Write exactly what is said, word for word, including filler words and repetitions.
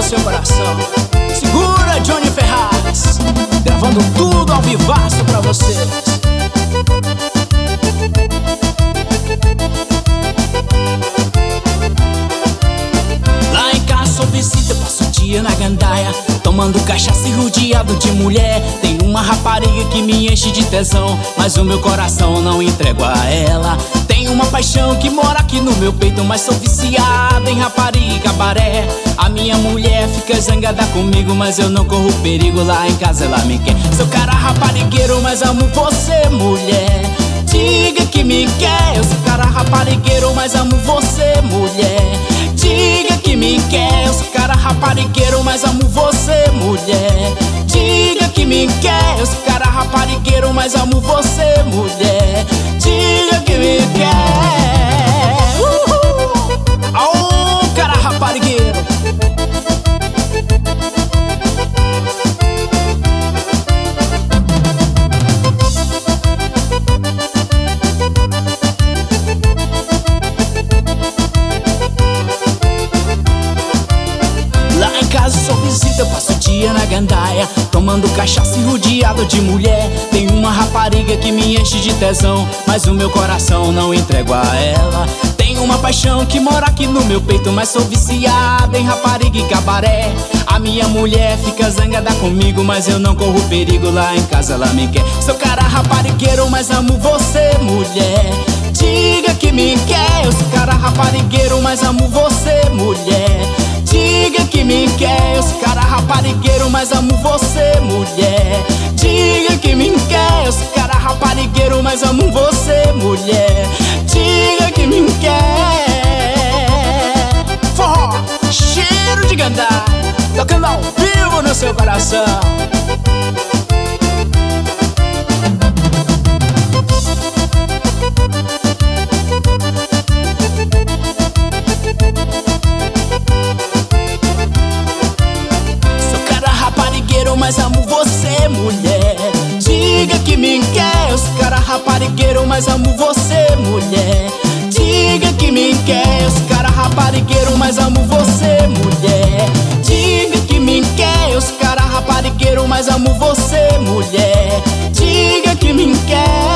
seu coração. Segura, Johnny Ferraz, gravando tudo ao vivaço pra vocês. Lá em casa sou visita, passo o dia na gandaia, tomando cachaça e rodeado de mulher. Tem uma rapariga que me enche de tesão, mas o meu coração não entrego a ela. Tem uma paixão que mora aqui no meu peito, mas sou viciado em rapariga e cabaré. A minha mulher fica zangada comigo, mas eu não corro perigo, lá em casa ela me quer. Sou cara raparigueiro, mas amo você, mulher. Diga que me quer. Eu sou cara raparigueiro, mas amo você, mulher. Diga que me quer. Eu sou cara raparigueiro, mas amo você, mulher. Diga que me quer. Eu sou cara raparigueiro, mas amo você, mulher. Diga que me quer. Uhul! Aô, cara raparigueiro. Sou visita, passo o dia na gandaia, tomando cachaça e rodeado de mulher. Tem uma rapariga que me enche de tesão, mas o meu coração não entrego a ela. Tem uma paixão que mora aqui no meu peito, mas sou viciado em rapariga e cabaré. A minha mulher fica zangada comigo, mas eu não corro perigo, lá em casa ela me quer. Sou cara raparigueiro, mas amo você, mulher. Diga que me quer. Eu sou cara raparigueiro, mas amo você, mulher. Diga que me quer. Eu sou cara raparigueiro, mas amo você, mulher. Diga que me quer. Eu sou cara raparigueiro, mas amo você, mulher. Diga que me quer. Forró, cheiro de gandá, tocando ao vivo no seu coração. Mas amo você, mulher. Diga que me quer. Eu sou cara raparigueiro, mas amo você, mulher. Diga que me quer. Eu sou cara raparigueiro, mas amo você, mulher. Diga que me quer. Eu sou cara raparigueiro, mas amo você, mulher. Diga que me quer.